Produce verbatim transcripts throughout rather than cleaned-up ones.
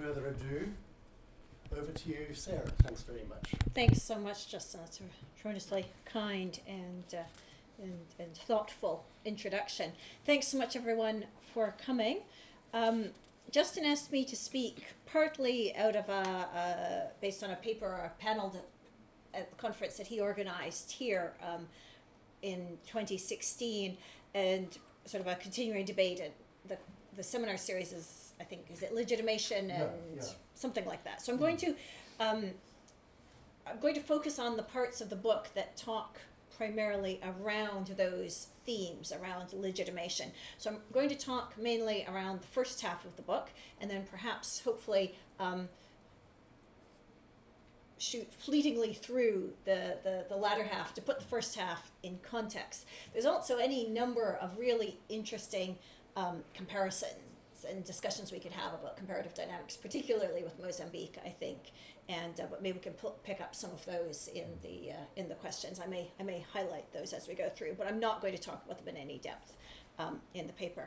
further ado, over to you, Sarah. Thanks very much. Thanks so much, Justin. That's a tremendously kind and, uh, and, and thoughtful introduction. Thanks so much, everyone, for coming. Um, Justin asked me to speak partly out of a, a based on a paper or a panel that, at the conference that he organized here um, in twenty sixteen, and sort of a continuing debate. And the the seminar series is, I think, is it legitimation and Yeah, yeah. something like that. So I'm going to um, I'm going to focus on the parts of the book that talk primarily around those themes, around legitimation. So I'm going to talk mainly around the first half of the book, and then perhaps, hopefully, um, shoot fleetingly through the, the, the latter half to put the first half in context. There's also any number of really interesting um, comparisons and discussions we could have about comparative dynamics, particularly with Mozambique, I think, and uh, but maybe we can pu- pick up some of those in the uh, in the questions. I may I may highlight those as we go through, but I'm not going to talk about them in any depth um, in the paper.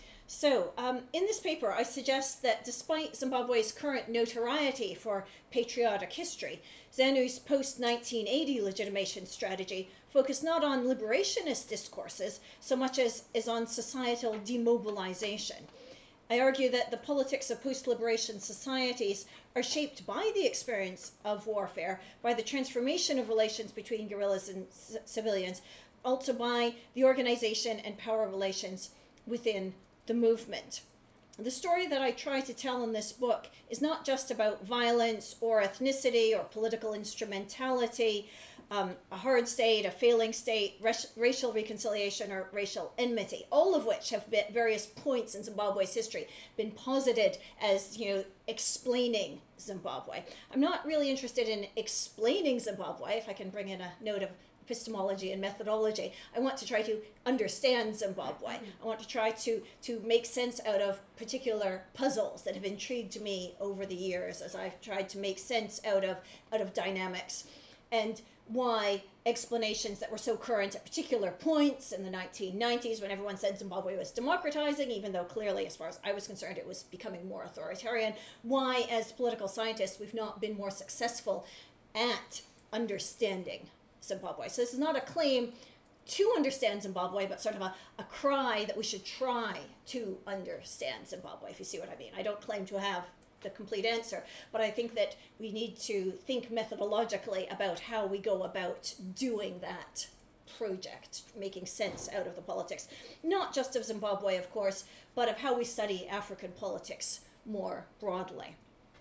So um, in this paper, I suggest that despite Zimbabwe's current notoriety for patriotic history, ZANU's post nineteen eighty legitimation strategy focused not on liberationist discourses so much as is on societal demobilization. I argue that the politics of post-liberation societies are shaped by the experience of warfare, by the transformation of relations between guerrillas and c- civilians, also by the organization and power relations within the movement. The story that I try to tell in this book is not just about violence or ethnicity or political instrumentality, um, a hard state, a failing state, res- racial reconciliation, or racial enmity, all of which have been at various points in Zimbabwe's history been posited as, you know, explaining Zimbabwe. I'm not really interested in explaining Zimbabwe, if I can bring in a note of epistemology and methodology. I want to try to understand Zimbabwe. I want to try to, to make sense out of particular puzzles that have intrigued me over the years as I've tried to make sense out of out of dynamics, and why explanations that were so current at particular points in the nineteen nineties when everyone said Zimbabwe was democratizing, even though clearly, as far as I was concerned, it was becoming more authoritarian, why as political scientists we've not been more successful at understanding Zimbabwe. So this is not a claim to understand Zimbabwe, but sort of a, a cry that we should try to understand Zimbabwe, if you see what I mean. I don't claim to have the complete answer, but I think that we need to think methodologically about how we go about doing that project, making sense out of the politics, not just of Zimbabwe, of course, but of how we study African politics more broadly.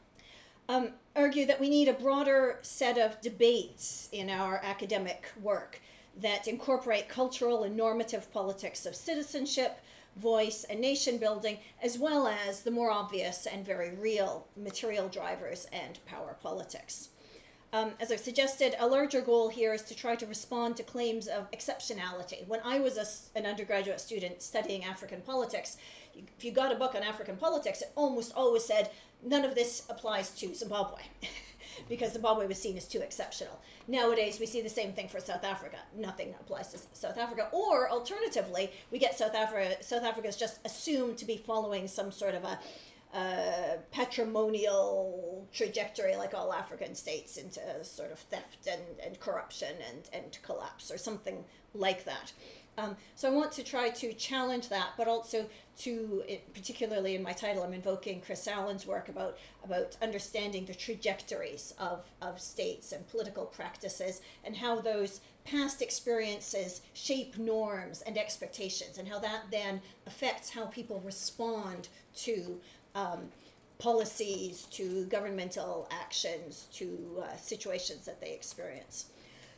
Um, argue that we need a broader set of debates in our academic work that incorporate cultural and normative politics of citizenship, voice, and nation building, as well as the more obvious and very real material drivers and power politics. Um, as I've suggested, a larger goal here is to try to respond to claims of exceptionality. When I was a, an undergraduate student studying African politics, if you got a book on African politics, it almost always said, none of this applies to Zimbabwe, because Zimbabwe was seen as too exceptional. Nowadays, we see the same thing for South Africa. Nothing applies to South Africa. Or, alternatively, we get South Africa, South Africa is just assumed to be following some sort of a uh, patrimonial trajectory, like all African states, into sort of theft and, and corruption and, and collapse, or something like that. Um, so I want to try to challenge that, but also to, it, particularly in my title, I'm invoking Chris Allen's work about, about understanding the trajectories of, of states and political practices, and how those past experiences shape norms and expectations, and how that then affects how people respond to um, policies, to governmental actions, to uh, situations that they experience.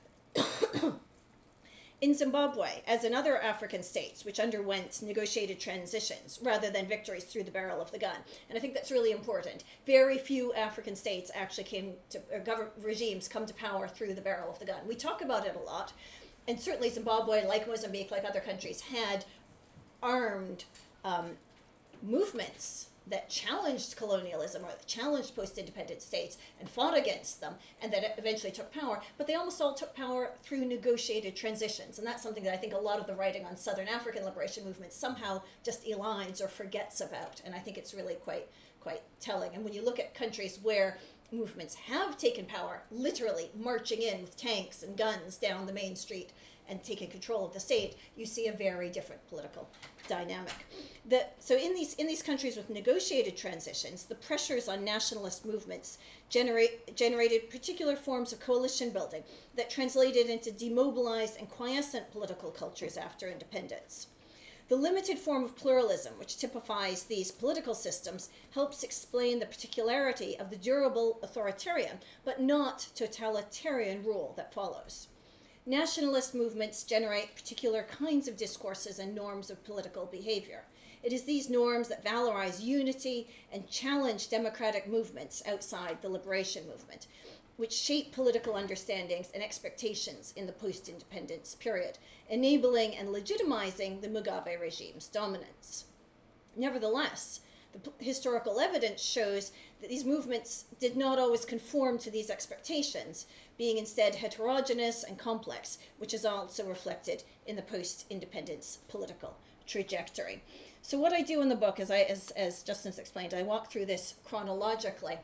In Zimbabwe, as in other African states, which underwent negotiated transitions rather than victories through the barrel of the gun, and I think that's really important. Very few African states actually came to, or government regimes come to power through the barrel of the gun. We talk about it a lot, and certainly Zimbabwe, like Mozambique, like other countries, had armed um, movements that challenged colonialism or that challenged post-independent states and fought against them and that eventually took power, but they almost all took power through negotiated transitions. And that's something that I think a lot of the writing on Southern African liberation movements somehow just aligns or forgets about. And I think it's really quite, quite telling. And when you look at countries where movements have taken power, literally marching in with tanks and guns down the main street and taking control of the state, you see a very different political dynamic. The, so in these in these countries with negotiated transitions, the pressures on nationalist movements generate generated particular forms of coalition building that translated into demobilized and quiescent political cultures after independence. The limited form of pluralism, which typifies these political systems, helps explain the particularity of the durable authoritarian, but not totalitarian rule that follows. Nationalist movements generate particular kinds of discourses and norms of political behavior. It is these norms that valorize unity and challenge democratic movements outside the liberation movement, which shape political understandings and expectations in the post-independence period, enabling and legitimizing the Mugabe regime's dominance. Nevertheless, the p- historical evidence shows that these movements did not always conform to these expectations, being instead heterogeneous and complex, which is also reflected in the post-independence political trajectory. So what I do in the book, is I, as, as Justin's explained, I walk through this chronologically.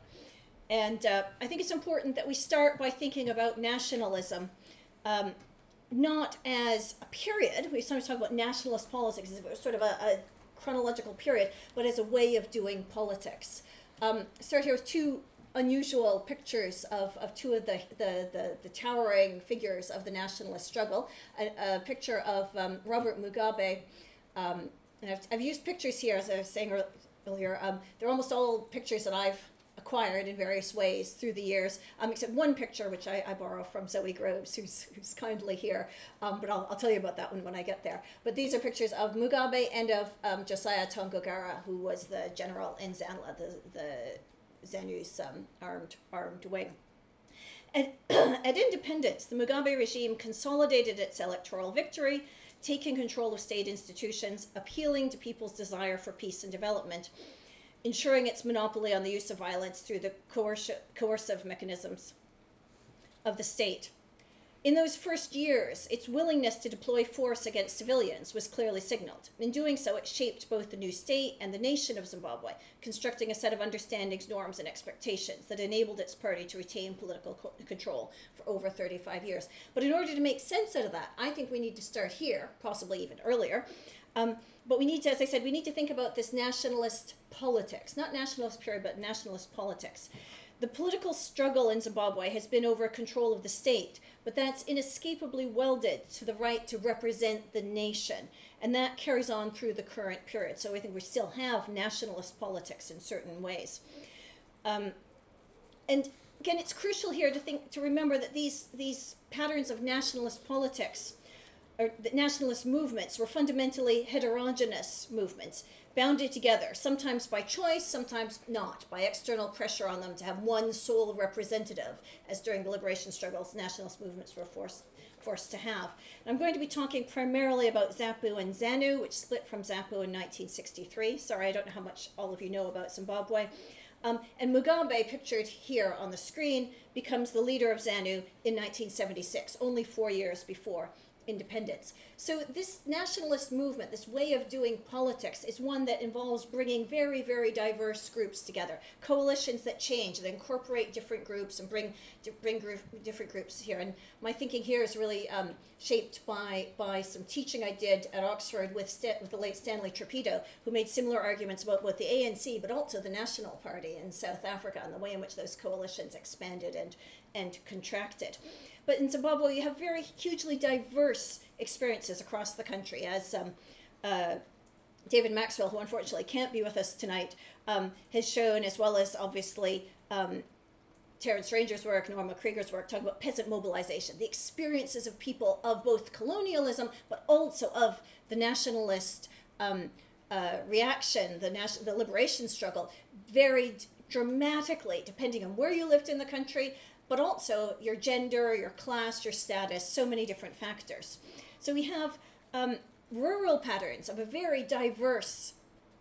And uh, I think it's important that we start by thinking about nationalism um, not as a period. We sometimes talk about nationalist politics as sort of a, a chronological period, but as a way of doing politics. Um, start here with two unusual pictures of, of two of the, the, the, the towering figures of the nationalist struggle. A, a picture of um, Robert Mugabe. Um, and I've, I've used pictures here, as I was saying earlier. Um, they're almost all pictures that I've acquired in various ways through the years, um, except one picture which I, I borrow from Zoe Groves, who's, who's kindly here, um, but I'll, I'll tell you about that one when I get there. But these are pictures of Mugabe and of um, Josiah Tongogara, who was the general in Zanla, the, the ZANU's um, armed, armed wing. At, at independence, the Mugabe regime consolidated its electoral victory, taking control of state institutions, appealing to people's desire for peace and development, ensuring its monopoly on the use of violence through the coerci- coercive mechanisms of the state. In those first years, its willingness to deploy force against civilians was clearly signaled. In doing so, it shaped both the new state and the nation of Zimbabwe, constructing a set of understandings, norms, and expectations that enabled its party to retain political co- control for over thirty-five years. But in order to make sense out of that, I think we need to start here, possibly even earlier. Um, but we need to, as I said, we need to think about this nationalist politics, not nationalist period, but nationalist politics. The political struggle in Zimbabwe has been over control of the state, but that's inescapably welded to the right to represent the nation. And that carries on through the current period. So I think we still have nationalist politics in certain ways. Um, and again, it's crucial here to think, to remember that these, these patterns of nationalist politics, or the nationalist movements, were fundamentally heterogeneous movements, bounded together, sometimes by choice, sometimes not, by external pressure on them to have one sole representative, as during the liberation struggles, nationalist movements were forced forced to have. And I'm going to be talking primarily about ZAPU and ZANU, which split from ZAPU in nineteen sixty-three. Sorry, I don't know how much all of you know about Zimbabwe. Um, and Mugabe, pictured here on the screen, becomes the leader of ZANU in nineteen seventy-six, only four years before independence. So this nationalist movement, this way of doing politics, is one that involves bringing very, very diverse groups together, coalitions that change, that incorporate different groups and bring bring group, different groups here. And my thinking here is really um, shaped by by some teaching I did at Oxford with St- with the late Stanley Trapito, who made similar arguments about both the A N C but also the National Party in South Africa and the way in which those coalitions expanded and and contracted. But in Zimbabwe, you have very hugely diverse experiences across the country, as um, uh, David Maxwell, who unfortunately can't be with us tonight, um, has shown, as well as obviously um, Terence Ranger's work, Norma Krieger's work, talking about peasant mobilization, the experiences of people of both colonialism, but also of the nationalist um, uh, reaction, the, nation- the liberation struggle, varied dramatically depending on where you lived in the country, but also your gender, your class, your status, so many different factors. So we have um, rural patterns of a very diverse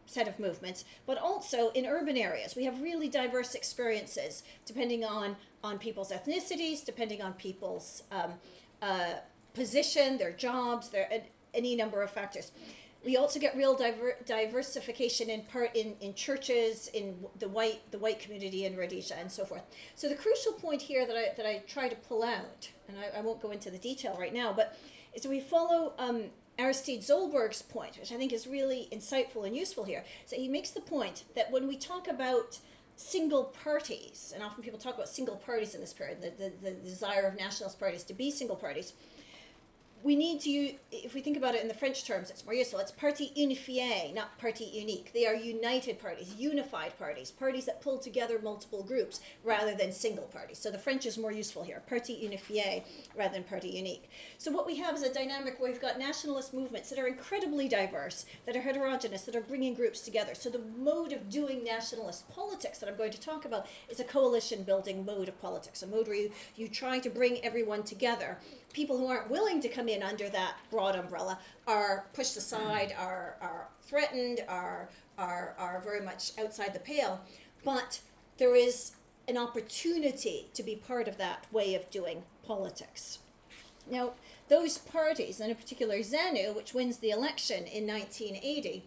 set of movements, but also in urban areas. We have really diverse experiences depending on, on people's ethnicities, depending on people's um, uh, position, their jobs, their uh, any number of factors. We also get real diver- diversification in part in, in churches, in the white the white community in Rhodesia, and so forth. So the crucial point here that I that I try to pull out, and I, I won't go into the detail right now, but is we follow um, Aristide Zolberg's point, which I think is really insightful and useful here. So he makes the point that when we talk about single parties, and often people talk about single parties in this period, the, the, the desire of nationalist parties to be single parties, we need to use, if we think about it in the French terms, it's more useful. It's parti unifié, not parti unique. They are united parties, unified parties, parties that pull together multiple groups rather than single parties. So the French is more useful here, parti unifié rather than parti unique. So what we have is a dynamic where we've got nationalist movements that are incredibly diverse, that are heterogeneous, that are bringing groups together. So the mode of doing nationalist politics that I'm going to talk about is a coalition building mode of politics, a mode where you, you try to bring everyone together. People who aren't willing to come in under that broad umbrella are pushed aside, are are threatened, are are are very much outside the pale. But there is an opportunity to be part of that way of doing politics. Now, those parties, and in particular ZANU, which wins the election in nineteen eighty,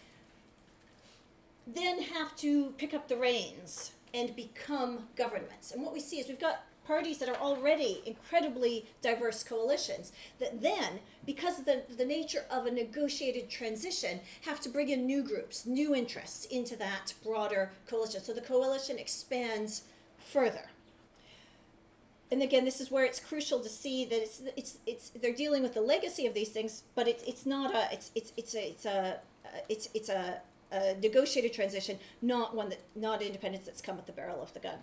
then have to pick up the reins and become governments. And what we see is we've got parties that are already incredibly diverse coalitions that then, because of the, the nature of a negotiated transition, have to bring in new groups, new interests into that broader coalition. So the coalition expands further. And again, this is where it's crucial to see that it's it's it's they're dealing with the legacy of these things, but it's it's not a it's it's it's a it's a it's it's a, a negotiated transition, not one that not independence that's come with the barrel of the gun.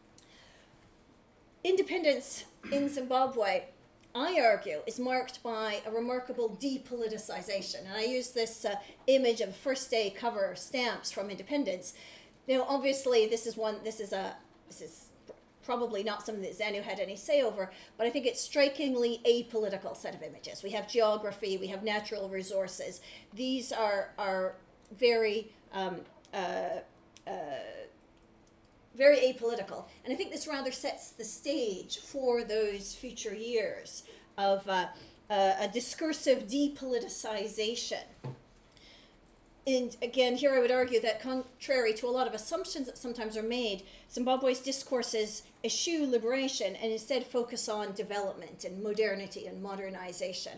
Independence in Zimbabwe, I argue, is marked by a remarkable depoliticization. And I use this uh, image of first day cover stamps from independence. Now, obviously, this is one. This is a. This is probably not something that ZANU had any say over, but I think it's strikingly apolitical set of images. We have geography. We have natural resources. These are are very. Um, uh, uh, very apolitical. And I think this rather sets the stage for those future years of uh, uh, a discursive depoliticization. And again, here I would argue that contrary to a lot of assumptions that sometimes are made, Zimbabwe's discourses eschew liberation and instead focus on development and modernity and modernization.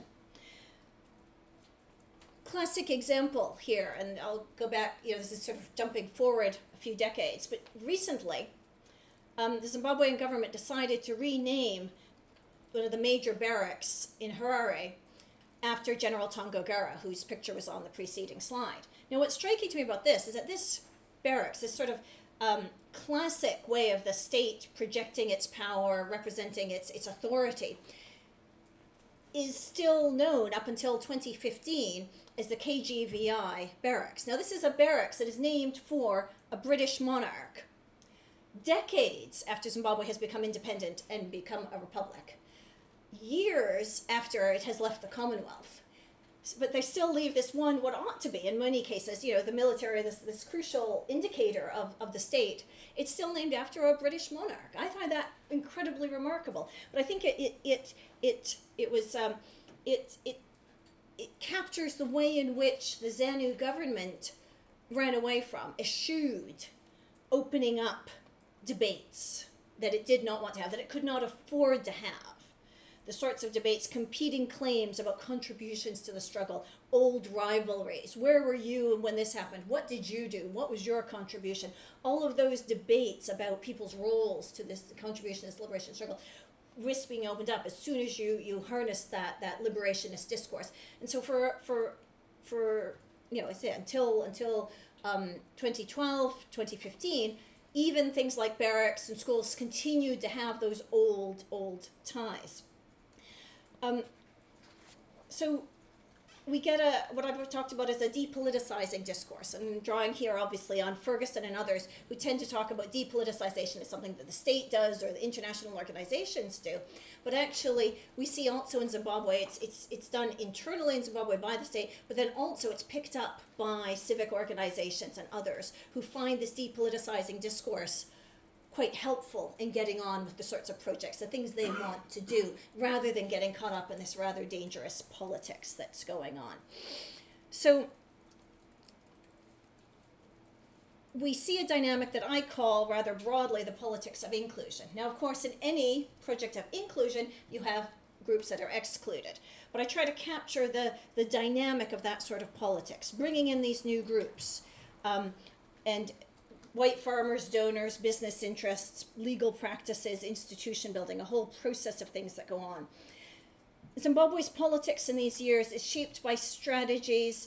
Classic example here, and I'll go back, you know, this is sort of jumping forward a few decades, but recently um, the Zimbabwean government decided to rename one of the major barracks in Harare after General Tongogara, whose picture was on the preceding slide. Now, what's striking to me about this is that this barracks, this sort of um, classic way of the state projecting its power, representing its, its authority, is still known up until twenty fifteen as the K G V I barracks. Now, this is a barracks that is named for a British monarch, decades after Zimbabwe has become independent and become a republic, years after it has left the Commonwealth. But they still leave this one, what ought to be, in many cases, you know, the military, this this crucial indicator of, of the state, it's still named after a British monarch. I find that incredibly remarkable. But I think it it it it, it was um, it it it captures the way in which the ZANU government ran away from, eschewed opening up debates that it did not want to have, that it could not afford to have. The sorts of debates, competing claims about contributions to the struggle, old rivalries. Where were you when this happened? What did you do? What was your contribution? All of those debates about people's roles to this contribution, this liberation struggle, risk being opened up as soon as you you harness that that liberationist discourse. And so for for for you know, I say until until um, twenty twelve, twenty fifteen, even things like barracks and schools continued to have those old old ties. Um, so we get a, what I've talked about as a depoliticizing discourse. And I'm drawing here obviously on Ferguson and others who tend to talk about depoliticization as something that the state does or the international organizations do. But actually, we see also in Zimbabwe, it's, it's, it's done internally in Zimbabwe by the state, but then also it's picked up by civic organizations and others who find this depoliticizing discourse quite helpful in getting on with the sorts of projects, the things they want to do, rather than getting caught up in this rather dangerous politics that's going on. So we see a dynamic that I call rather broadly the politics of inclusion. Now, of course, in any project of inclusion, you have groups that are excluded. But I try to capture the, the dynamic of that sort of politics, bringing in these new groups. Um, and white farmers, donors, business interests, legal practices, institution building, a whole process of things that go on. Zimbabwe's politics in these years is shaped by strategies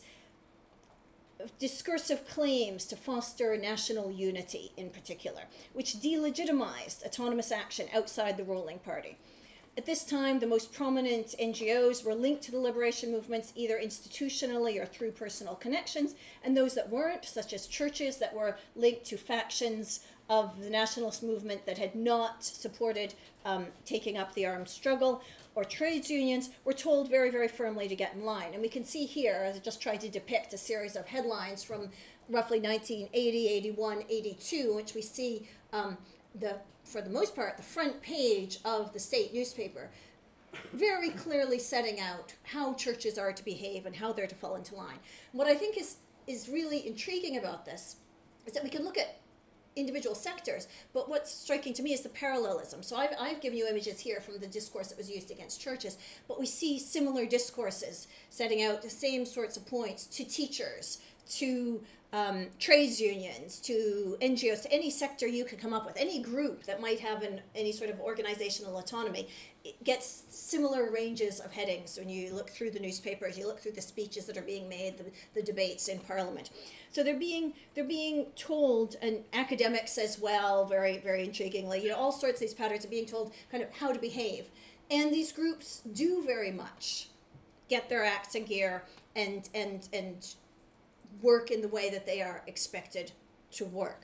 of discursive claims to foster national unity in particular, which delegitimized autonomous action outside the ruling party. At this time, the most prominent N G Os were linked to the liberation movements either institutionally or through personal connections, and those that weren't, such as churches that were linked to factions of the nationalist movement that had not supported um, taking up the armed struggle, or trades unions, were told very, very firmly to get in line. And we can see here, as I just tried to depict a series of headlines from roughly nineteen eighty, eighty-one, eighty-two, in which we see um, the for the most part, the front page of the state newspaper, very clearly setting out how churches are to behave and how they're to fall into line. What I think is, is really intriguing about this is that we can look at individual sectors, but what's striking to me is the parallelism. So I've, I've given you images here from the discourse that was used against churches, but we see similar discourses setting out the same sorts of points to teachers, to um, trades unions, to N G Os, to any sector you could come up with, any group that might have an, any sort of organizational autonomy. It gets similar ranges of headings when you look through the newspapers, you look through the speeches that are being made, the, the debates in Parliament. So they're being they're being told, and academics as well, very, very intriguingly, you know, all sorts of these patterns are being told kind of how to behave. And these groups do very much get their acts in gear and and and work in the way that they are expected to work.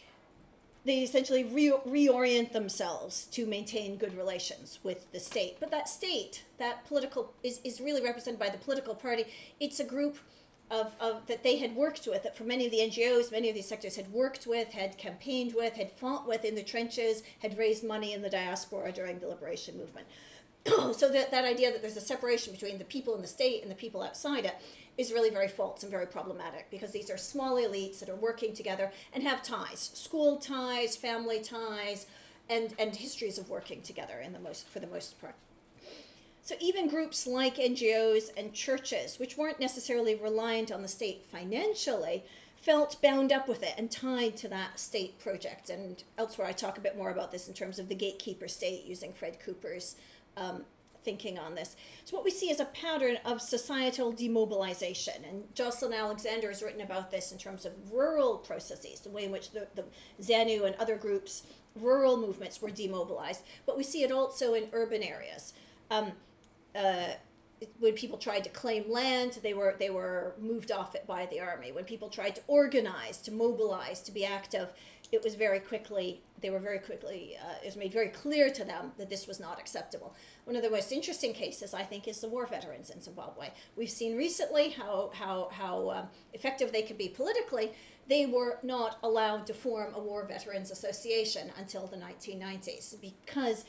They essentially re- reorient themselves to maintain good relations with the state. But that state, that political, is, is really represented by the political party. It's a group of, of that they had worked with, that for many of the N G Os, many of these sectors had worked with, had campaigned with, had fought with in the trenches, had raised money in the diaspora during the liberation movement. So that, that idea that there's a separation between the people in the state and the people outside it is really very false and very problematic, because these are small elites that are working together and have ties, school ties, family ties, and, and histories of working together in the most for the most part. So even groups like N G Os and churches, which weren't necessarily reliant on the state financially, felt bound up with it and tied to that state project. And elsewhere I talk a bit more about this in terms of the gatekeeper state, using Fred Cooper's um, thinking on this. So what we see is a pattern of societal demobilization, and Jocelyn Alexander has written about this in terms of rural processes, the way in which the, the ZANU and other groups, rural movements, were demobilized. But we see it also in urban areas. Um, uh, when people tried to claim land, they were they were moved off it by the army. When people tried to organize, to mobilize, to be active, it was very quickly, they were very quickly, uh, it was made very clear to them that this was not acceptable. One of the most interesting cases, I think, is the war veterans in Zimbabwe. We've seen recently how, how, how um, effective they could be politically. They were not allowed to form a war veterans association until the nineteen nineties, because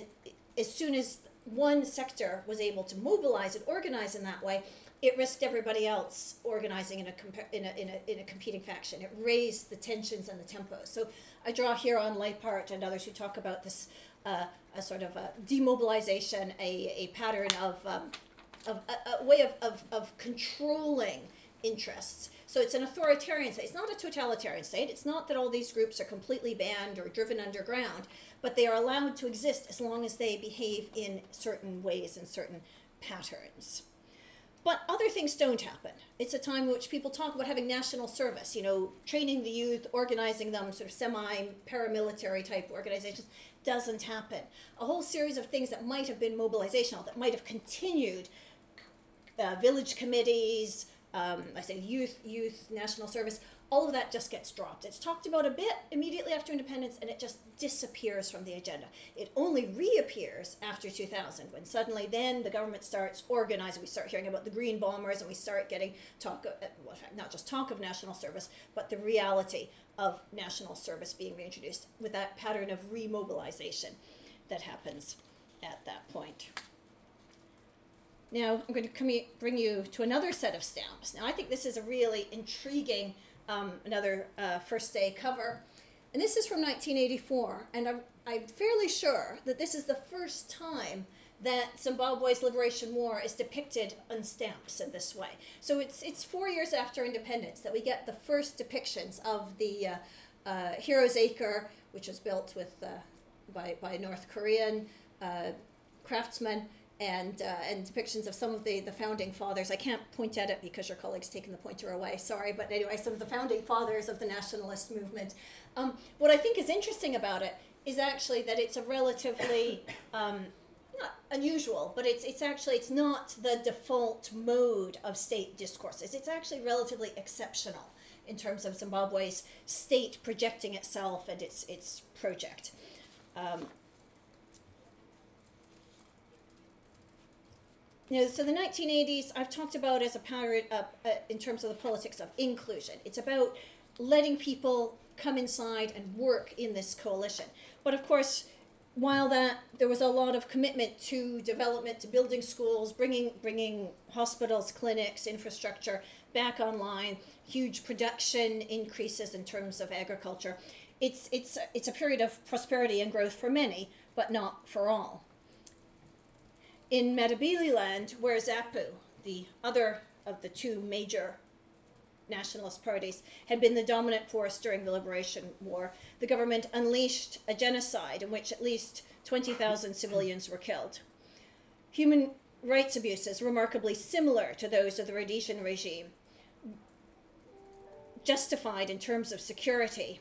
as soon as one sector was able to mobilize and organize in that way, it risked everybody else organizing in a, compa- in a in a in a competing faction. It raised the tensions and the tempos. So I draw here on Leipart and others who talk about this uh, a sort of a demobilization, a, a pattern of um, of a, a way of, of of controlling interests. So it's an authoritarian state. It's not a totalitarian state. It's not that all these groups are completely banned or driven underground, but they are allowed to exist as long as they behave in certain ways and certain patterns. But other things don't happen. It's a time in which people talk about having national service, you know, training the youth, organizing them, sort of semi-paramilitary type organizations. Doesn't happen. A whole series of things that might have been mobilizational, that might have continued, uh, village committees, um, I say youth, youth, national service, all of that just gets dropped. It's talked about a bit immediately after independence, and it just disappears from the agenda. It only reappears after two thousand, when suddenly then the government starts organizing. We start hearing about the green bombers, and we start getting talk of, well, in fact, not just talk of national service, but the reality of national service being reintroduced, with that pattern of remobilization that happens at that point. Now, I'm going to come, bring you to another set of stamps. Now, I think this is a really intriguing Um, another uh, first day cover, and this is from nineteen eighty-four, and I'm, I'm fairly sure that this is the first time that Zimbabwe's Liberation War is depicted on stamps in this way. So it's it's four years after independence that we get the first depictions of the uh, uh, Heroes Acre, which was built with uh, by by North Korean uh, craftsmen, and uh, and depictions of some of the, the founding fathers. I can't point at it because your colleague's taken the pointer away, sorry, but anyway, some of the founding fathers of the nationalist movement. Um, what I think is interesting about it is actually that it's a relatively, um, not unusual, but it's it's actually, it's not the default mode of state discourses. It's actually relatively exceptional in terms of Zimbabwe's state projecting itself and its, its project. Um, You know, so the nineteen eighties, I've talked about as a pattern uh, uh, in terms of the politics of inclusion. It's about letting people come inside and work in this coalition. But of course, while that there was a lot of commitment to development, to building schools, bringing bringing hospitals, clinics, infrastructure back online, huge production increases in terms of agriculture. It's it's it's a period of prosperity and growth for many, but not for all. In Matabeleland, where ZAPU, the other of the two major nationalist parties, had been the dominant force during the Liberation War, the government unleashed a genocide in which at least twenty thousand civilians were killed. Human rights abuses, remarkably similar to those of the Rhodesian regime, justified in terms of security,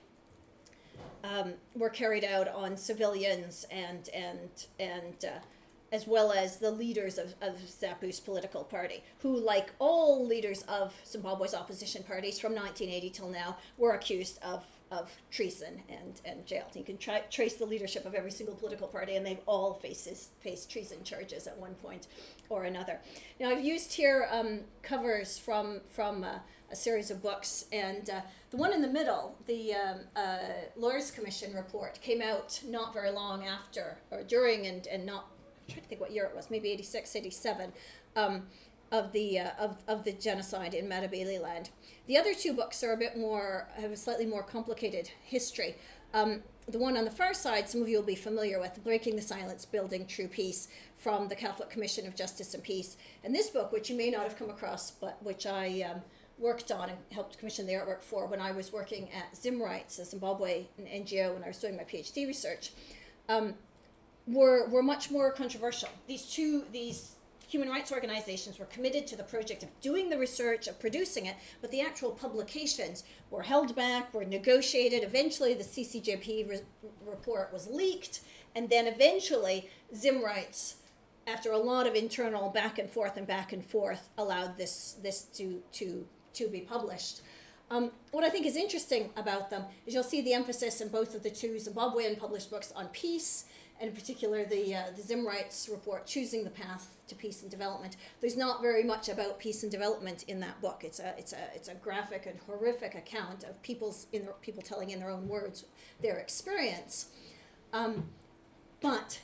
um, were carried out on civilians and, and, and, uh, as well as the leaders of, of ZAPU's political party, who, like all leaders of Zimbabwe's opposition parties from nineteen eighty till now, were accused of, of treason and, and jailed. You can try, trace the leadership of every single political party, and they've all faces, faced treason charges at one point or another. Now, I've used here um, covers from, from uh, a series of books, and uh, the one in the middle, the um, uh, Lawyers Commission report, came out not very long after, or during and, and not I'm trying to think what year it was, maybe eighty-six, eighty-seven, um, of the uh, of, of the genocide in Matabeleland. The other two books are a bit more, have a slightly more complicated history. Um, the one on the far side, some of you will be familiar with, Breaking the Silence, Building True Peace, from the Catholic Commission of Justice and Peace. And this book, which you may not have come across, but which I um, worked on and helped commission the artwork for when I was working at ZimRights, a Zimbabwe N G O, when I was doing my PhD research, um, were were much more controversial. These two, these human rights organizations were committed to the project of doing the research, of producing it, but the actual publications were held back, were negotiated. Eventually, the C C J P re- report was leaked, and then eventually, ZimRights, after a lot of internal back and forth and back and forth, allowed this this to to to be published. Um, what I think is interesting about them is you'll see the emphasis in both of the two Zimbabwean published books on peace, and in particular the uh, the ZimRights report, Choosing the Path to Peace and Development. There's not very much about peace and development in that book. It's a it's a it's a graphic and horrific account of people's in their, people telling in their own words their experience, um, but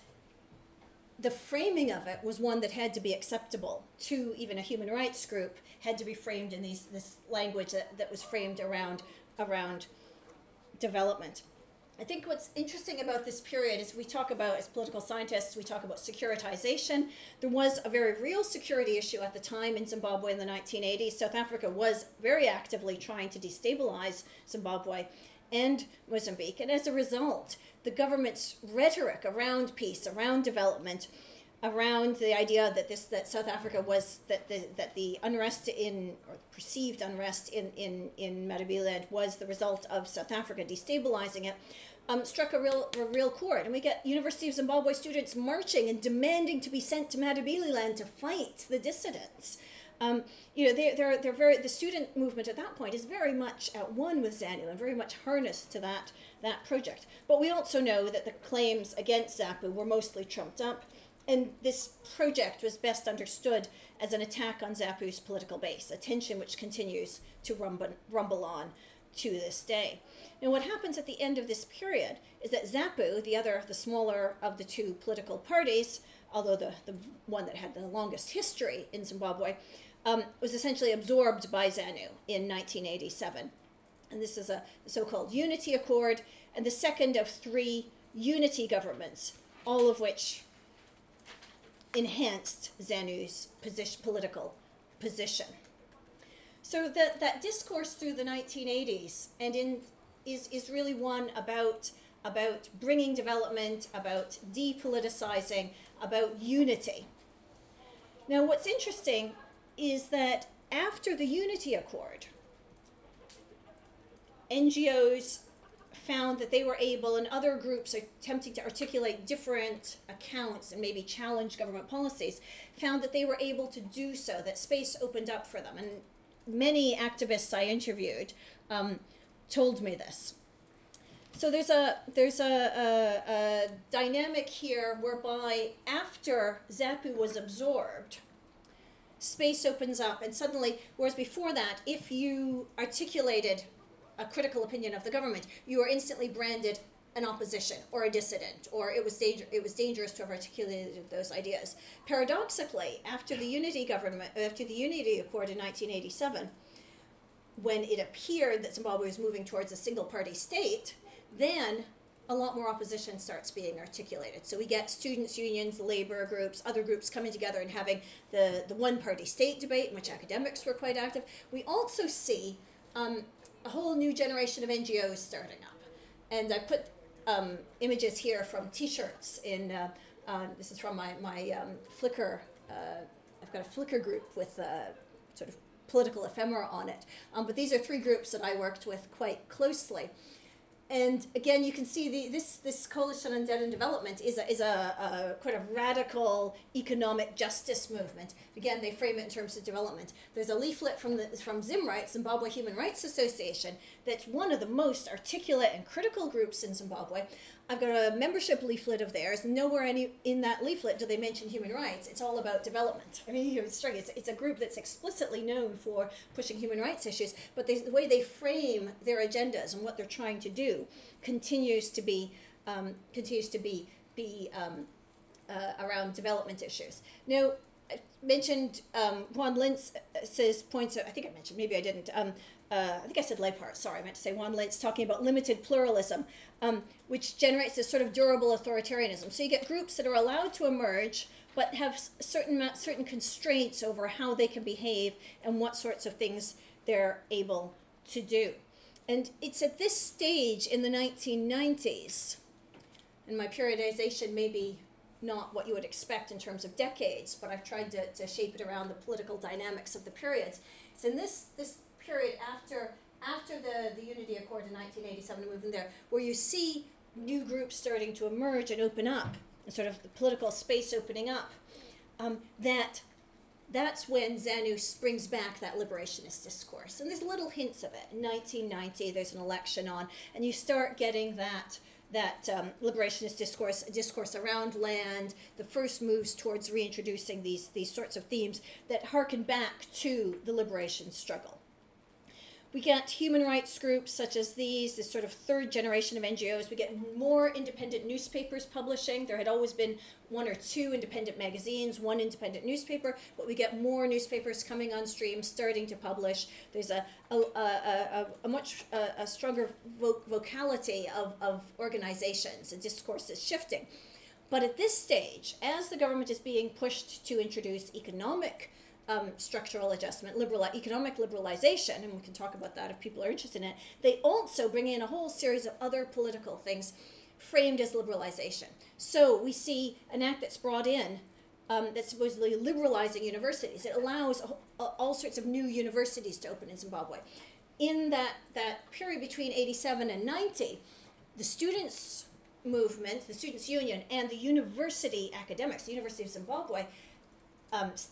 the framing of it was one that had to be acceptable to even a human rights group. Had to be framed in these this language that, that was framed around around development. I think what's interesting about this period is we talk about, as political scientists, we talk about securitization. There was a very real security issue at the time in Zimbabwe in the nineteen eighties. South Africa was very actively trying to destabilize Zimbabwe and Mozambique. And as a result, the government's rhetoric around peace, around development, around the idea that this that South Africa was that the that the unrest in or perceived unrest in in in Matabeleland was the result of South Africa destabilizing it, um, struck a real a real chord, and we get University of Zimbabwe students marching and demanding to be sent to Matabeleland to fight the dissidents. Um, you know, they're, they're, they're very, the student movement at that point is very much at one with ZANU and very much harnessed to that, that project. But we also know that the claims against ZAPU were mostly trumped up, and this project was best understood as an attack on ZAPU's political base, a tension which continues to rumble, rumble on to this day. Now, what happens at the end of this period is that ZAPU, the other, the smaller of the two political parties, although the, the one that had the longest history in Zimbabwe, um, was essentially absorbed by ZANU in nineteen eighty-seven. And this is a so-called Unity Accord, and the second of three unity governments, all of which enhanced ZANU's position, political position. So that, that discourse through the nineteen eighties and in is, is really one about, about bringing development, about depoliticizing, about unity. Now, what's interesting is that after the Unity Accord, N G Os found that they were able, and other groups attempting to articulate different accounts and maybe challenge government policies, found that they were able to do so, that space opened up for them. And many activists I interviewed um, told me this. So there's a there's a, a, a dynamic here whereby after ZAPU was absorbed, space opens up, and suddenly, whereas before that, if you articulated a critical opinion of the government, you were instantly branded an opposition or a dissident, or it was danger it was dangerous to have articulated those ideas. Paradoxically, after the Unity government, after the Unity Accord in nineteen eighty-seven, when it appeared that Zimbabwe was moving towards a single-party state, then a lot more opposition starts being articulated. So we get students' unions, labor groups, other groups coming together and having the, the one-party state debate, in which academics were quite active. We also see um, a whole new generation of N G Os starting up. And I put um, images here from T-shirts in, uh, uh, this is from my, my um, Flickr, uh, I've got a Flickr group with uh, sort of political ephemera on it. Um, but these are three groups that I worked with quite closely. And again, you can see the, this this coalition on debt and development is a is a, a quite a radical economic justice movement. Again, they frame it in terms of development. There's a leaflet from the from ZimRights, Zimbabwe Human Rights Association, that's one of the most articulate and critical groups in Zimbabwe. I've got a membership leaflet of theirs. Nowhere any in that leaflet do they mention human rights. It's all about development. I mean, you know, it's strange. It's, it's a group that's explicitly known for pushing human rights issues, but they, the way they frame their agendas and what they're trying to do continues to be um, continues to be be um, uh, around development issues. Now, I mentioned um, Juan Lintz says points. I think I mentioned, maybe I didn't. Um, uh, I think I said Leipart. Sorry, I meant to say Juan Lintz talking about limited pluralism, um, which generates this sort of durable authoritarianism. So you get groups that are allowed to emerge, but have certain certain constraints over how they can behave and what sorts of things they're able to do. And it's at this stage in the nineteen nineties, and my periodization may be not what you would expect in terms of decades, but I've tried to, to shape it around the political dynamics of the periods. It's in this this period after after the, the Unity Accord in nineteen eighty-seven, moving there, where you see new groups starting to emerge and open up, and sort of the political space opening up, um, that that's when ZANU brings back that liberationist discourse. And there's little hints of it. In nineteen ninety, there's an election on, and you start getting that that um, liberationist discourse, discourse around land, the first moves towards reintroducing these, these sorts of themes that harken back to the liberation struggle. We get human rights groups such as these, this sort of third generation of N G Os. We get more independent newspapers publishing. There had always been one or two independent magazines, one independent newspaper, but we get more newspapers coming on stream, starting to publish. There's a a, a, a, a much a, a stronger vo- vocality of, of organizations, and discourse is shifting. But at this stage, as the government is being pushed to introduce economic Um, structural adjustment, liberal economic liberalization, and we can talk about that if people are interested in it, they also bring in a whole series of other political things framed as liberalization. So we see an act that's brought in um, that's supposedly liberalizing universities. It allows a, a, all sorts of new universities to open in Zimbabwe. In that, that period between eighty-seven and ninety, the students' movement, the students' union, and the university academics, the University of Zimbabwe um, staff,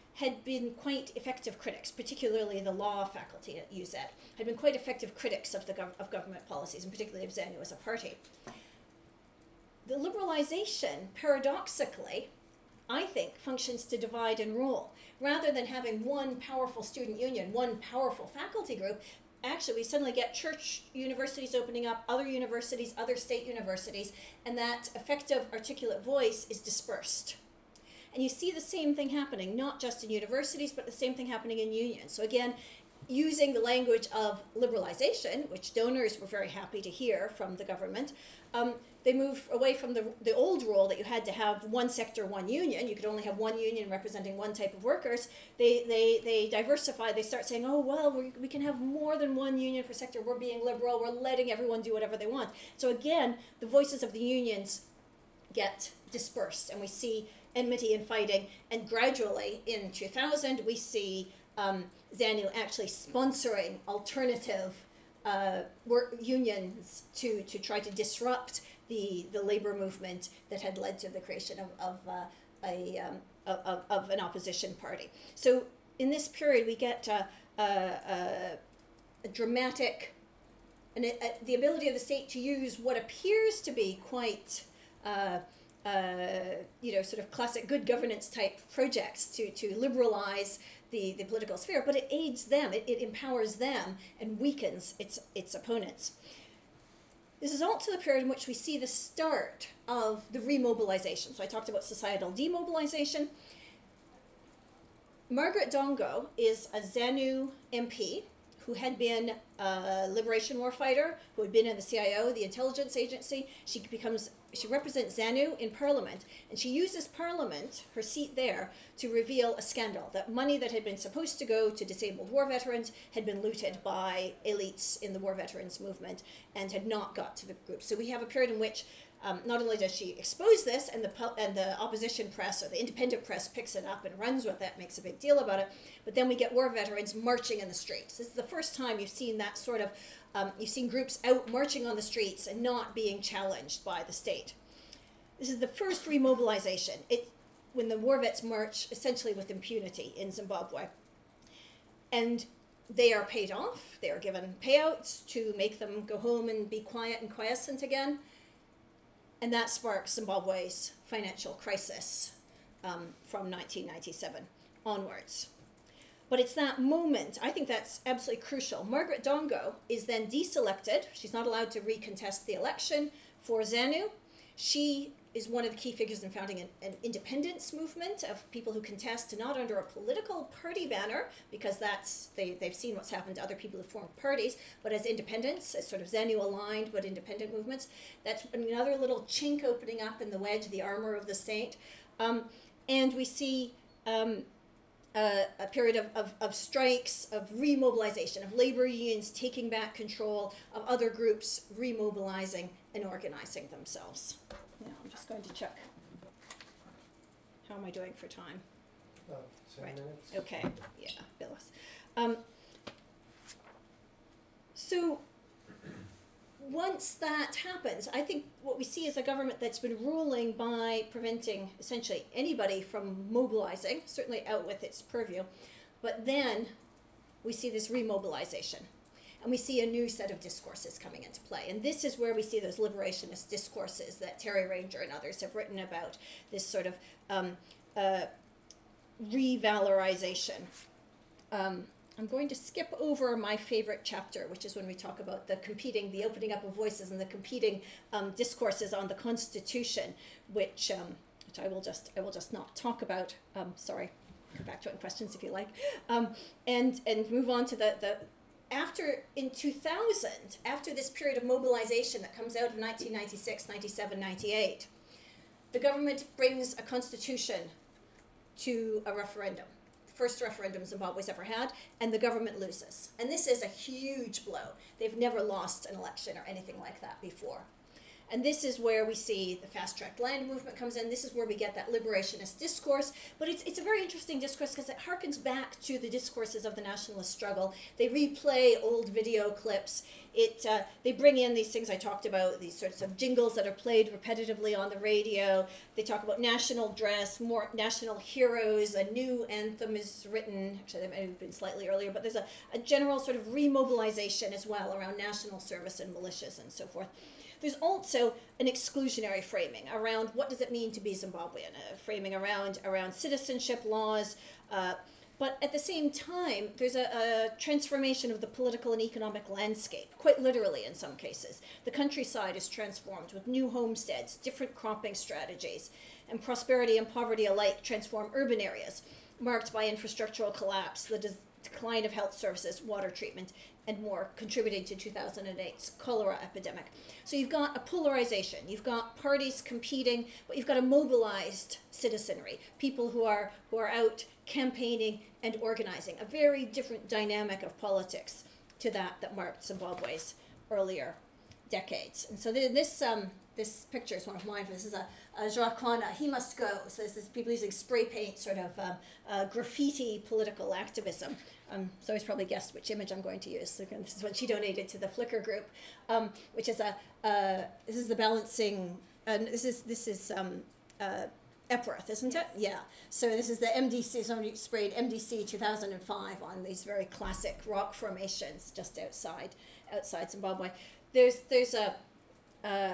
had been quite effective critics, particularly the law faculty at U Z, had been quite effective critics of the gov- of government policies, and particularly of ZANU as a party. The liberalization, paradoxically, I think, functions to divide and rule. Rather than having one powerful student union, one powerful faculty group, actually we suddenly get church universities opening up, other universities, other state universities, and that effective articulate voice is dispersed. And you see the same thing happening, not just in universities, but the same thing happening in unions. So again, using the language of liberalization, which donors were very happy to hear from the government, um, they move away from the, the old rule that you had to have one sector, one union. You could only have one union representing one type of workers. They they they diversify. They start saying, oh, well, we, we can have more than one union per sector. We're being liberal. We're letting everyone do whatever they want. So again, the voices of the unions get dispersed, and we see enmity and fighting. And gradually, in two thousand, we see um, ZANU actually sponsoring alternative uh, work unions to, to try to disrupt the, the labor movement that had led to the creation of, of uh, a um, of, of an opposition party. So in this period, we get uh, a, a, a dramatic, and the ability of the state to use what appears to be quite uh, uh, you know, sort of classic good governance type projects to, to liberalize the, the political sphere, but it aids them, it, it empowers them and weakens its, its opponents. This is also the period in which we see the start of the remobilization. So I talked about societal demobilization. Margaret Dongo is a ZANU M P who had been a liberation war fighter, who had been in the C I O, the intelligence agency. She becomes, she represents ZANU in Parliament, and she uses Parliament, her seat there, to reveal a scandal, that money that had been supposed to go to disabled war veterans had been looted by elites in the war veterans movement and had not got to the group. So we have a period in which Um, not only does she expose this, and the and the opposition press or the independent press picks it up and runs with it, makes a big deal about it, but then we get war veterans marching in the streets. This is the first time you've seen that sort of, um, you've seen groups out marching on the streets and not being challenged by the state. This is the first remobilization. It, when the war vets march essentially with impunity in Zimbabwe. And they are paid off, they are given payouts to make them go home and be quiet and quiescent again. And that sparks Zimbabwe's financial crisis um, from nineteen ninety-seven onwards. But it's that moment, I think that's absolutely crucial. Margaret Dongo is then deselected. She's not allowed to recontest the election for ZANU. She is one of the key figures in founding an, an independence movement of people who contest not under a political party banner, because that's they, they've seen what's happened to other people who formed parties, but as independents, as sort of ZANU-aligned but independent movements. That's another little chink opening up in the wedge, the armor of the state. Um, and we see um, a, a period of, of, of strikes, of remobilization, of labor unions taking back control, of other groups remobilizing and organizing themselves. Now, I'm just going to check. How am I doing for time? Oh, seven Right. minutes. Okay, yeah, Billis. Um, so, once that happens, I think what we see is a government that's been ruling by preventing essentially anybody from mobilizing, certainly out with its purview, but then we see this remobilization. And we see a new set of discourses coming into play. And this is where we see those liberationist discourses that Terry Ranger and others have written about, this sort of um, uh, revalorization. Um, I'm going to skip over my favorite chapter, which is when we talk about the competing, the opening up of voices and the competing um, discourses on the Constitution, which um, which I will just I will just not talk about. Um, sorry, come back to it in questions if you like, um, and and move on to the the. After, in two thousand, after this period of mobilization that comes out of nineteen ninety-six, ninety-seven, ninety-eight, the government brings a constitution to a referendum. The first referendum Zimbabwe's ever had, and the government loses. And this is a huge blow. They've never lost an election or anything like that before. And this is where we see the fast-track land movement comes in. This is where we get that liberationist discourse. But it's, it's a very interesting discourse because it harkens back to the discourses of the nationalist struggle. They replay old video clips. It uh, they bring in these things I talked about, these sorts of jingles that are played repetitively on the radio. They talk about national dress, more national heroes. A new anthem is written. Actually, that might have been slightly earlier, but there's a, a general sort of remobilization as well around national service and militias and so forth. There's also an exclusionary framing around what does it mean to be Zimbabwean, a framing around around citizenship laws. Uh, But at the same time, there's a, a transformation of the political and economic landscape, quite literally in some cases. The countryside is transformed with new homesteads, different cropping strategies, and prosperity and poverty alike transform urban areas, marked by infrastructural collapse, the des- decline of health services, water treatment, and more, contributing to two thousand eight's cholera epidemic. So you've got a polarization. You've got parties competing, but you've got a mobilized citizenry, people who are who are out campaigning and organizing, a very different dynamic of politics to that that marked Zimbabwe's earlier decades. And so this um, this picture is one of mine. This is a, a Joaquina, he must go. So this is people using spray paint, sort of um, uh, graffiti political activism. Um, so he's probably guessed which image I'm going to use. So again, this is what she donated to the Flickr group, um, which is a uh, this is the balancing. And uh, this is this is. Um, uh, Epworth, isn't it? Yeah. So this is the M D C, somebody sprayed M D C two thousand five on these very classic rock formations just outside outside Zimbabwe. There's there's a, a,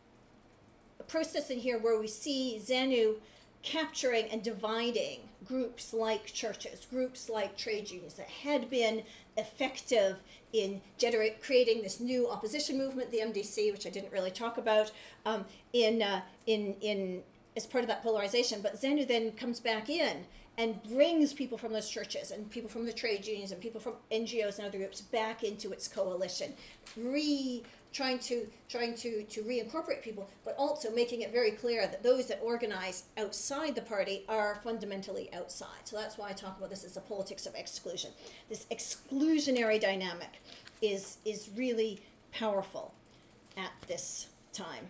a process in here where we see ZANU capturing and dividing groups like churches, groups like trade unions that had been effective in generate, creating this new opposition movement, the M D C, which I didn't really talk about, um, in uh, in in as part of that polarization. But ZANU then comes back in and brings people from those churches and people from the trade unions and people from N G Os and other groups back into its coalition, re trying to trying to to reincorporate people, but also making it very clear that those that organize outside the party are fundamentally outside. So that's why I talk about this as a politics of exclusion. This exclusionary dynamic is is really powerful at this time.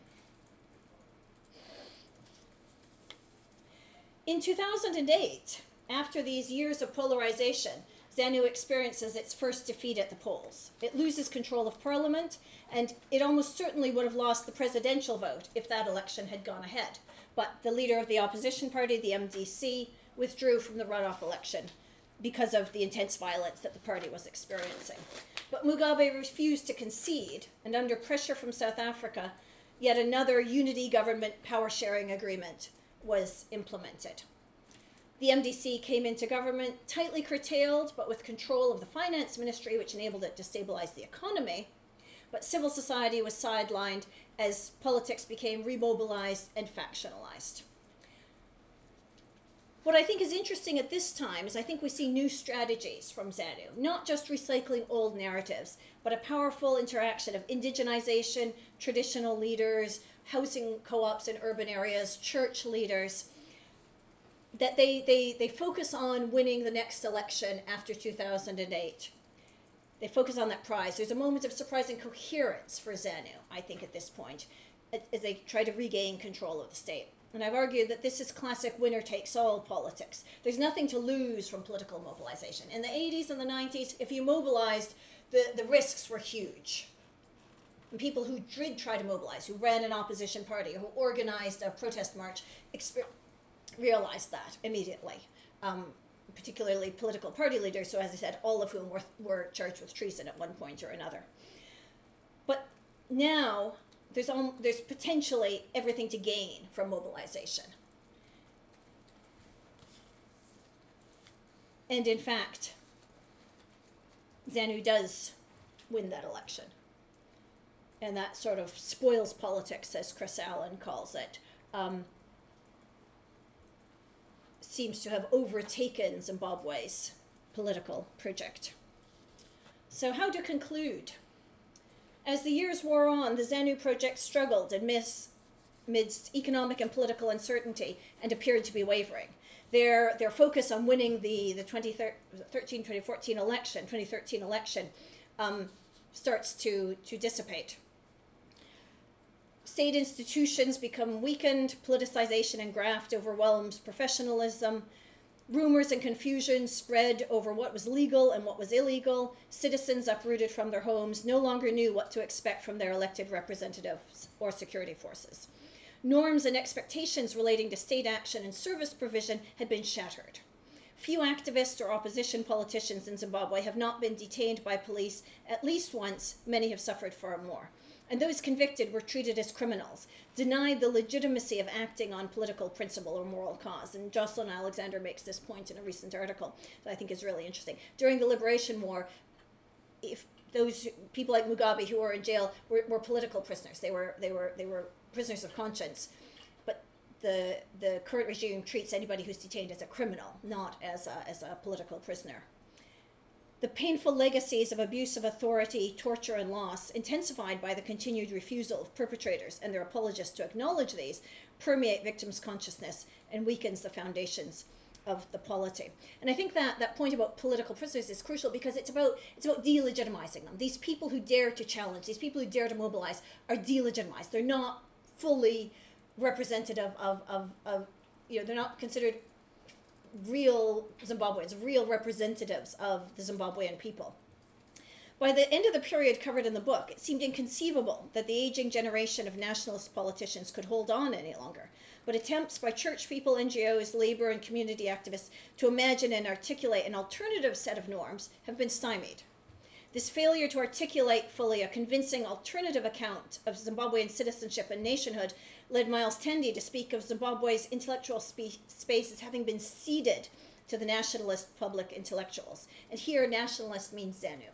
In two thousand eight, after these years of polarization, ZANU experiences its first defeat at the polls. It loses control of parliament, and it almost certainly would have lost the presidential vote if that election had gone ahead. But the leader of the opposition party, the M D C, withdrew from the runoff election because of the intense violence that the party was experiencing. But Mugabe refused to concede, and under pressure from South Africa, yet another unity government power-sharing agreement was implemented. The M D C came into government tightly curtailed, but with control of the finance ministry, which enabled it to stabilize the economy. But civil society was sidelined as politics became remobilized and factionalized. What I think is interesting at this time is I think we see new strategies from ZANU, not just recycling old narratives, but a powerful interaction of indigenization, traditional leaders, housing co-ops in urban areas, church leaders, that they, they, they focus on winning the next election after two thousand eight. They focus on that prize. There's a moment of surprising coherence for ZANU, I think, at this point, as they try to regain control of the state. And I've argued that this is classic winner-takes-all politics. There's nothing to lose from political mobilization. In the eighties and the nineties, if you mobilized, the, the risks were huge. And people who did try to mobilize, who ran an opposition party, who organized a protest march, exper- realized that immediately, um, particularly political party leaders, so as I said, all of whom were, were charged with treason at one point or another. But now, there's, al- there's potentially everything to gain from mobilization. And in fact, ZANU does win that election. And that sort of spoils politics, as Chris Allen calls it, um, seems to have overtaken Zimbabwe's political project. So how to conclude? As the years wore on, the ZANU project struggled amidst, amidst economic and political uncertainty and appeared to be wavering. Their, their focus on winning the, the twenty thirteen twenty fourteen election, twenty thirteen election, um, starts to, to dissipate. State institutions become weakened, politicization and graft overwhelms professionalism, rumors and confusion spread over what was legal and what was illegal, citizens uprooted from their homes no longer knew what to expect from their elected representatives or security forces. Norms and expectations relating to state action and service provision had been shattered. Few activists or opposition politicians in Zimbabwe have not been detained by police at least once. Many have suffered far more. And those convicted were treated as criminals, denied the legitimacy of acting on political principle or moral cause. And Jocelyn Alexander makes this point in a recent article that I think is really interesting. During the Liberation War, if those people like Mugabe who were in jail were, were political prisoners, they were they were they were prisoners of conscience. But the the current regime treats anybody who's detained as a criminal, not as a, as a political prisoner. The painful legacies of abuse of authority, torture, and loss, intensified by the continued refusal of perpetrators and their apologists to acknowledge these, permeate victims' consciousness and weakens the foundations of the polity. And I think that that point about political prisoners is crucial because it's about it's about delegitimizing them. These people who dare to challenge, these people who dare to mobilize are delegitimized. They're not fully representative of, of, of you know, they're not considered real Zimbabweans, real representatives of the Zimbabwean people. By the end of the period covered in the book, it seemed inconceivable that the aging generation of nationalist politicians could hold on any longer. But attempts by church people, N G Os, labor, and community activists to imagine and articulate an alternative set of norms have been stymied. This failure to articulate fully a convincing alternative account of Zimbabwean citizenship and nationhood led Miles Tendi to speak of Zimbabwe's intellectual spe- space as having been ceded to the nationalist public intellectuals. And here, nationalist means ZANU.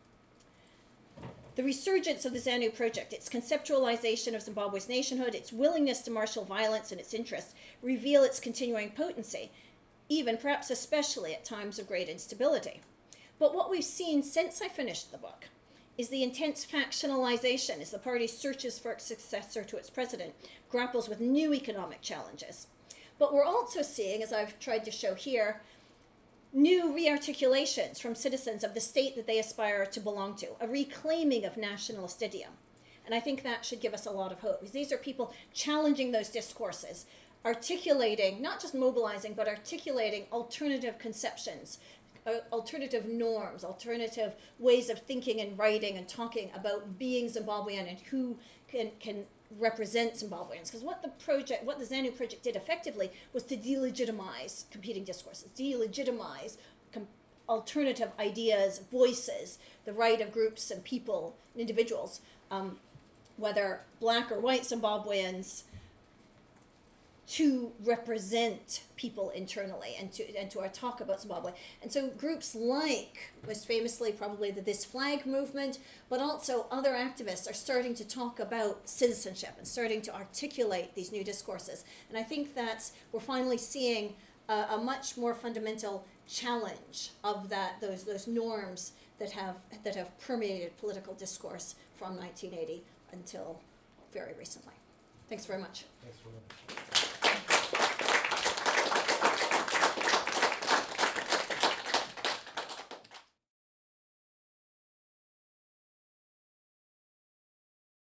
The resurgence of the ZANU project, its conceptualization of Zimbabwe's nationhood, its willingness to marshal violence and its interests, reveal its continuing potency, even, perhaps especially, at times of great instability. But what we've seen since I finished the book is the intense factionalization as the party searches for a successor to its president, grapples with new economic challenges. But we're also seeing, as I've tried to show here, new rearticulations from citizens of the state that they aspire to belong to, a reclaiming of nationalist idiom. And I think that should give us a lot of hope, because these are people challenging those discourses, articulating, not just mobilizing, but articulating alternative conceptions, uh, alternative norms, alternative ways of thinking and writing and talking about being Zimbabwean and who can, can represent Zimbabweans. Because what the project, what the ZANU project did effectively was to delegitimize competing discourses, delegitimize com- alternative ideas, voices, the right of groups and people, and individuals, um, whether black or white Zimbabweans, to represent people internally and to and to our talk about Zimbabwe. And so groups like, most famously probably the This Flag movement, but also other activists are starting to talk about citizenship and starting to articulate these new discourses. And I think that's, we're finally seeing a, a much more fundamental challenge of that, those those norms that have that have permeated political discourse from nineteen eighty until very recently. Thanks very much. Thanks very much.